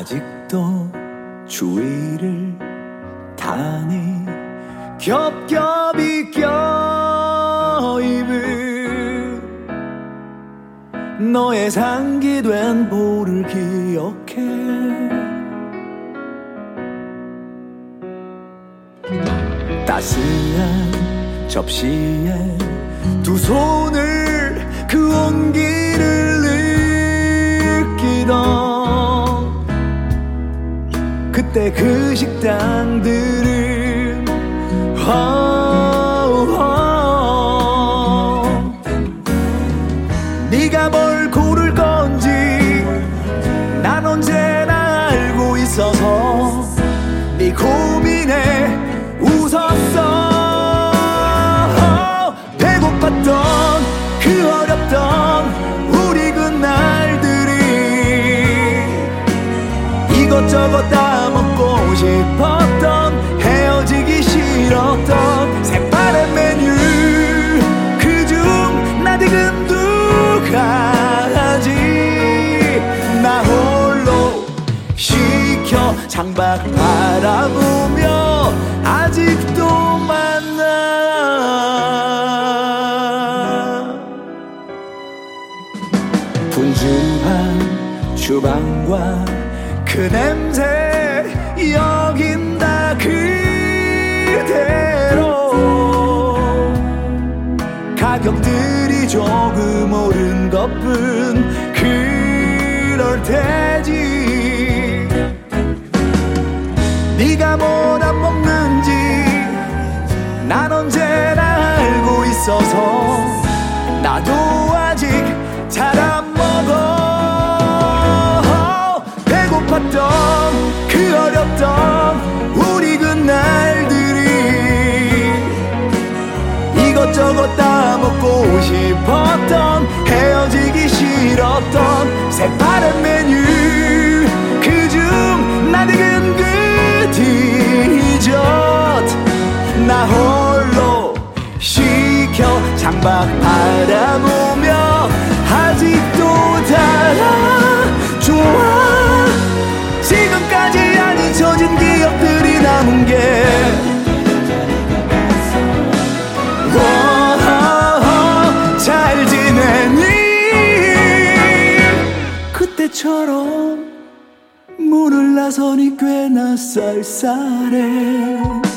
아직도 주위를 타니 겹겹이 껴입은 너의 상기된 볼을 기억해. 따스한 접시에 두 손을 그 온기를 느끼던 그때 그 식당들은 네가 뭘 고를 건지 난 언제나 알고 있어서 네 고민에 웃었어. 배고팠던 그 어렵던 우리 그날들이 이것저것 다 먹고 싶었던 헤어지기 싫었던 색바른 메뉴 그중 나 지금 누가 하지. 나 홀로 시켜 창밖 바라보며 아직도 만나. 분주한 주방과 그 냄새 여긴 다 그대로 가격들이 조금 오른 것뿐 그럴 테지. 네가 뭘 안 먹는지 난 언제나 알고 있어서 나도 아직 잘 안 먹어. 배고팠던 그 어렵던 우리 그날들이 이것저것 다 먹고 싶었던 헤어지기 싫었던 색바른 메뉴 그중 나 지금 그 디저트 나 홀로 시켜 창밖 바라보며 아직도 달아 좋아. 지금까지 안 잊혀진 기억들이 남은 게 잘 지내니 그때처럼 문을 나서니 꽤나 쌀쌀해.